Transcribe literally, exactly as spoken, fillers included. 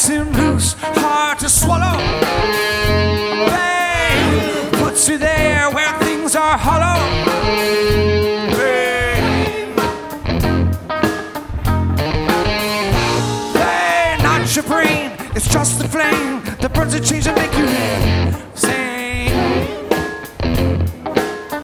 lets him loose, hard to swallow. Pain puts you there where things are hollow. Pain, pain, not your brain, it's just the flame that burns and changes and make you insane.